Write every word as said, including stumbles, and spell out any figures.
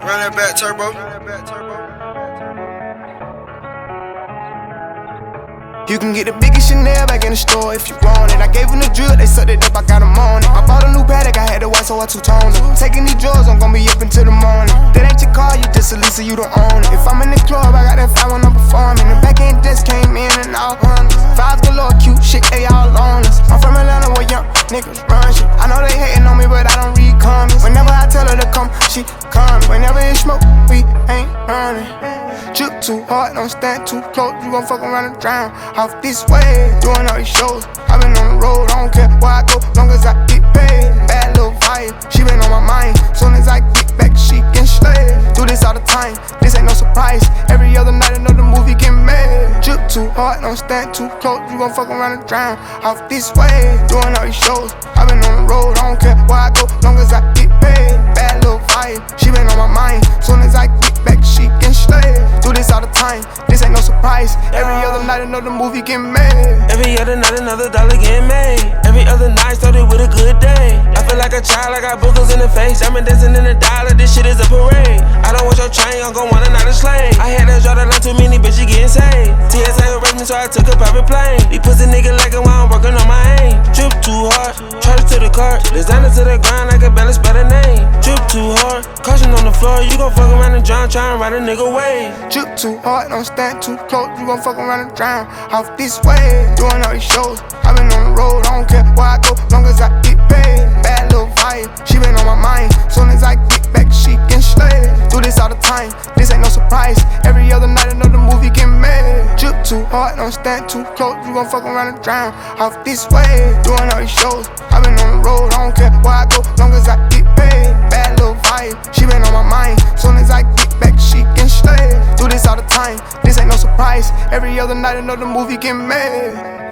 Run that back, turbo. You can get the biggest Chanel back in the store if you want it. I gave them the drill, they sucked it up, I got them on it. I bought a new Patek, I had to white, so I two-toned it. Taking these drugs, I'm gon' be up until the morning. That ain't your car, you just a Lisa, you don't own it. If I'm in the club, I got that five when I'm performing. The back end just came in and all hundreds. Vibes galore, cute shit, they all on us. I'm from Atlanta where young niggas run shit. I know they hating on me, but I don't read comments. Whenever I tell her to come, she come. Whenever it's smoke, we ain't running. Drip too hard, don't stand too close, you gon' fuck around and drown. Off this way, doing all these shows. I been on the road, I don't care where I go, long as I get paid. Bad little vibe, she been on my mind. Soon as I get back, she can slay. Do this all the time, this ain't no surprise. Every other night, another movie get made. Drip too hard, don't stand too close, you gon' fuck around and drown. Off this way, doing all these shows. I been on the road, I don't care where I go, long as I get paid. Bad little vibe, she been on my mind. Soon as I get back, she can slay. Do this all the time, this ain't no surprise. Every other night, another movie get made. Every other night, another dollar getting made. Every other night started with a good day. I feel like a child, I got boogers in the face. I'm dancing in the dollar, this shit is a parade. I don't want your chain, I'm gon' want another slave. I had to draw the line, too many bitches getting saved. T S A arrested me, so I took a private plane. These pussy niggas like it while I'm working on my aim. Drip too hard, charge it to the cart. Designer to the ground, I can barely spell the name. Drip too hard, caution on the floor. You gon' fuck around and drown, try and ride a nigga away. Drip too hard, don't stand too close, you gon' fuck around and drown. Off this way, doing all these shows. I been on the road, I don't care where I go, long as I get paid. Bad little vibe, she been on my mind. Soon as I get back, she can slay. Do this all the time, this ain't no surprise. Every other night, another movie get made. Drip too hard, don't stand too close, you gon' fuck around and drown. Off this way, doing all these shows. I been on the road, I don't care where I go, long as I get paid. Bad little vibe, she been on my mind. Soon as I get back, she can slay. Do this all the time, this ain't no surprise. Every other night, another movie get made.